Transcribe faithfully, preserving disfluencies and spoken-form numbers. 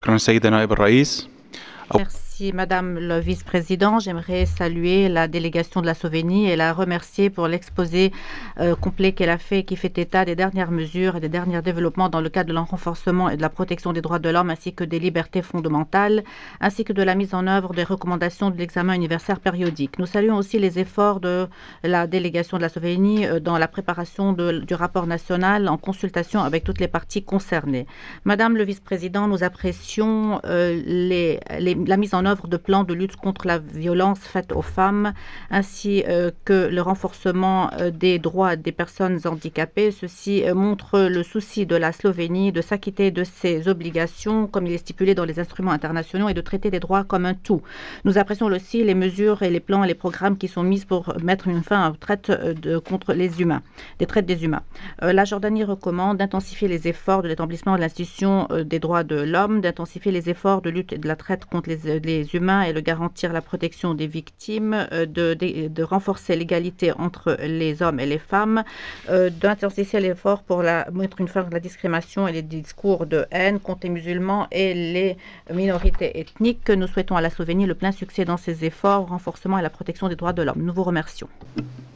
شكرا سيدة نائب الرئيس. Merci Madame le Vice-président. J'aimerais saluer la délégation de la Slovénie et la remercier pour l'exposé euh, complet qu'elle a fait, qui fait état des dernières mesures et des derniers développements dans le cadre de l'enforcement et de la protection des droits de l'homme ainsi que des libertés fondamentales, ainsi que de la mise en œuvre des recommandations de l'examen universel périodique. Nous saluons aussi les efforts de la délégation de la Slovénie euh, dans la préparation de, du rapport national en consultation avec toutes les parties concernées. Madame le Vice-président, nous apprécions euh, les, les la mise en œuvre de plans de lutte contre la violence faite aux femmes, ainsi euh, que le renforcement euh, des droits des personnes handicapées. Ceci euh, montre le souci de la Slovénie de s'acquitter de ses obligations, comme il est stipulé dans les instruments internationaux, et de traiter les droits comme un tout. Nous apprécions aussi les mesures et les plans et les programmes qui sont mis pour mettre une fin aux traites de, contre les humains, des traites des humains. Euh, la Jordanie recommande d'intensifier les efforts de l'établissement de l'institution euh, des droits de l'homme, d'intensifier les efforts de lutte et de la traite contre les, les humains et de garantir la protection des victimes, euh, de, de, de renforcer l'égalité entre les hommes et les femmes, euh, d'intensifier l'effort pour la, mettre une fin à la discrimination et les discours de haine contre les musulmans et les minorités ethniques. Nous souhaitons à la Slovénie le plein succès dans ses efforts, renforcement et la protection des droits de l'homme. Nous vous remercions.